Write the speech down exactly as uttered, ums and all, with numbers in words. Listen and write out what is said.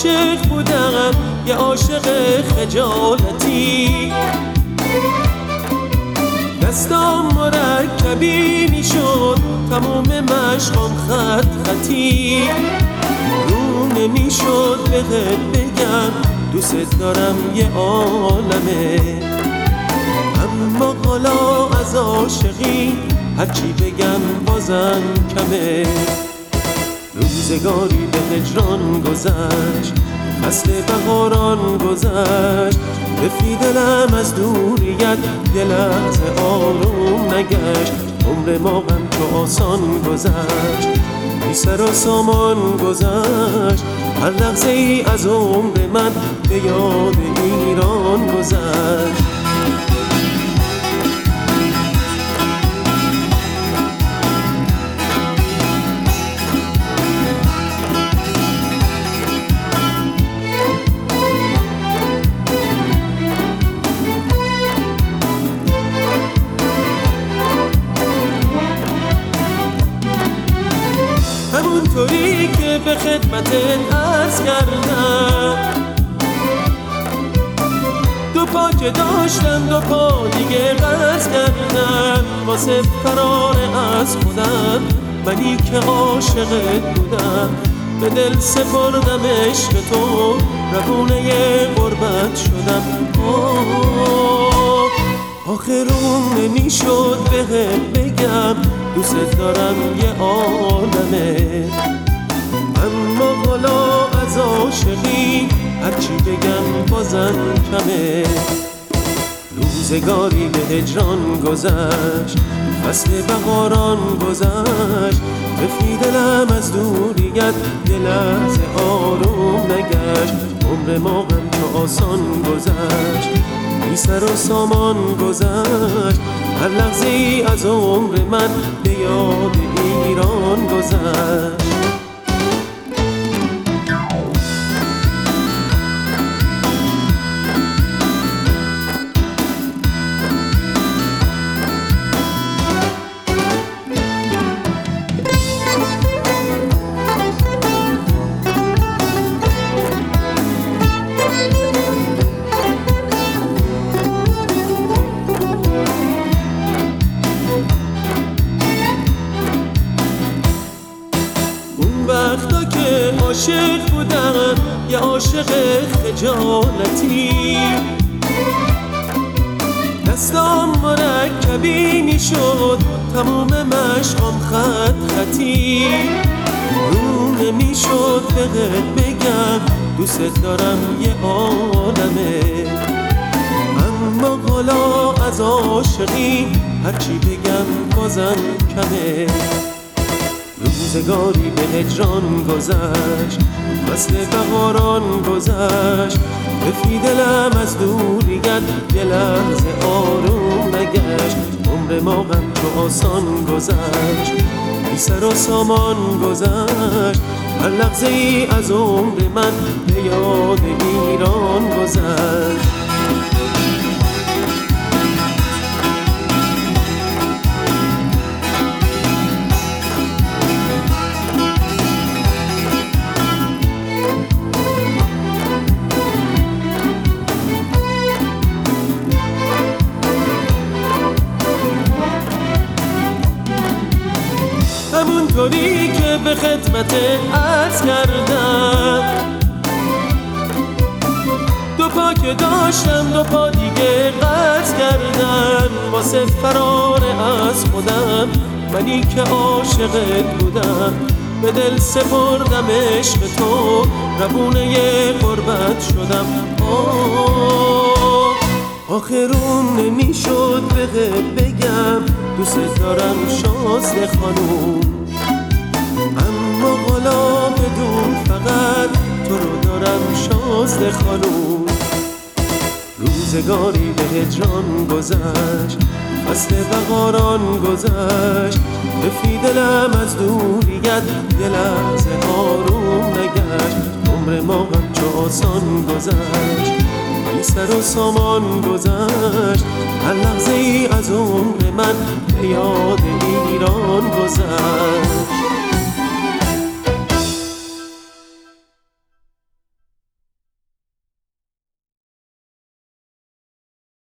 عاشق بودم یه عاشق خجالتی، دستام مرکبی میشد تموم مشقام خط خطی، رو نمیشد بهت بگم دوست دارم یه عالمه، اما حالا از عاشقی هرچی بگم بازم کمه. روزگاری به هجران گذشت، فصل بهاران گذشت، رفی دلم از دوریت یه لحظه آروم نگشت، عمر ما غم تو آسان گذشت، بی سر و سامان گذشت، هر لحظه ای از عمر من به یاد ایران گذشت. همونطوری که به خدمتت عرض کردم، دو پا که داشتم دو پا دیگه قرض کردم، واسه فرار از خودم منی که عاشقت بودم، به دل سپردم عشق تو روونه غربت شدم. آه آخرون نمیشد بهت بگم دوست دارم یه عالمه، اما حالا از عاشقی هرچی بگم بازم کمه. روزگاری به هجران گذشت، فصل بهاران گذشت، رفی دلم از دوریت یه لحظه آروم نگشت، عمر ما غم تو آسان گذشت، بی سر و سامان گذشت، هر لحظه ای از عمر من به یاد ایران گذشت. وقتا که عاشق بودم یه عاشق خجالتی، دستام مرکبی میشد تموم مشقام خط خطی، رو نمیشد بهت بگم دوست دارم یه عالمه، اما حالا از عاشقی هرچی بگم بازم کمه. روزگاری به هجران گذشت، فصل بهاران گذشت، رفی دلم از دوریت یه لحظه آروم نگشت، عمر ما غم تو آسان گذشت، بی سر و سامان گذشت، هر لحظه ای از عمر من به یاد ایران گذشت. همونطوری که به خدمتت عرض کردم، دو پا که داشتم دو پا دیگه قرض کردم، واسه فرار از خودم منی که عاشقت بودم، به دل سپردم عشق تو روونه غربت شدم. آه آخرون نمیشد بهت بگم دوست دارم شازده خانوم، اما حالا بدون فقط تو رو دارم شازده خانوم. روزگاری به هجران گذشت، فصل بهاران گذشت، رفی دلم از دوریت یه لحظه آروم نگشت، عمر ما غم چو آسان گذشت، بی سر و سامان گذشت، هر لحظه ای از عمر من به یاد ایران گذشت.